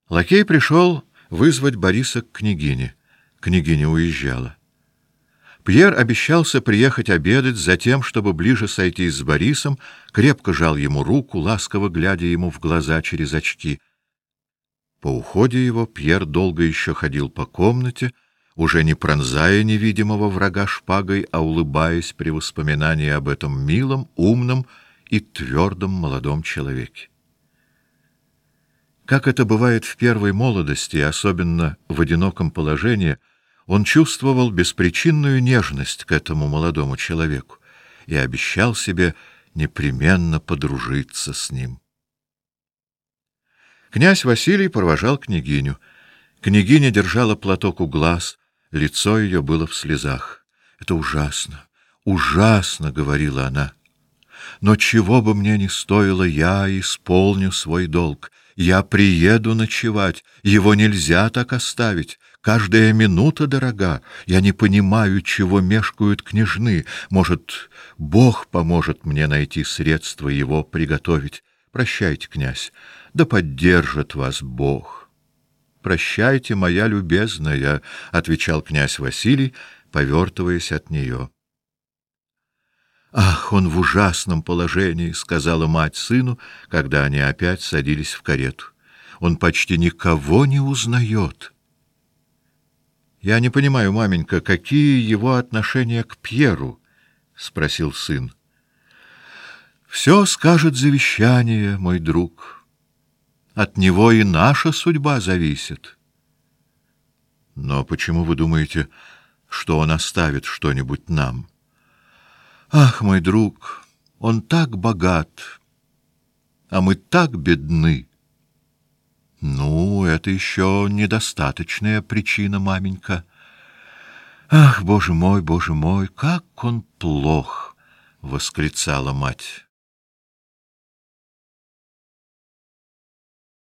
Лакей пришел вызвать Бориса к княгине. Княгиня уезжала. Пьер обещался приехать обедать, затем, чтобы ближе сойтись с Борисом, крепко жал ему руку, ласково глядя ему в глаза через очки. По уходе его Пьер долго еще ходил по комнате, уже не пронзая невидимого врага шпагой, а улыбаясь при воспоминании об этом милом, умном и твердом молодом человеке. Как это бывает в первой молодости, особенно в одиноком положении, он чувствовал беспричинную нежность к этому молодому человеку и обещал себе непременно подружиться с ним. Князь Василий провожал княгиню. Княгиня держала платок у глаз, лицо ее было в слезах. «Это ужасно, ужасно», — говорила она. «Но чего бы мне ни стоило, я исполню свой долг. Я приеду ночевать, его нельзя так оставить. Каждая минута дорога. Я не понимаю, чего мешкают княжны. Может, Бог поможет мне найти средства его приготовить. Прощайте, князь, да поддержит вас Бог». «Прощайте, моя любезная», — отвечал князь Василий, повертываясь от нее. «Ах, он в ужасном положении», — сказала мать сыну, когда они опять садились в карету. «Он почти никого не узнает». «Я не понимаю, маменька, какие его отношения к Пьеру?» — спросил сын. «Все скажет завещание, мой друг. От него и наша судьба зависит». «Но почему вы думаете, что он оставит что-нибудь нам?» «Ах, мой друг, он так богат, а мы так бедны». «Ну, это еще недостаточная причина, маменька». «Ах, Боже мой, как он плох!» — восклицала мать.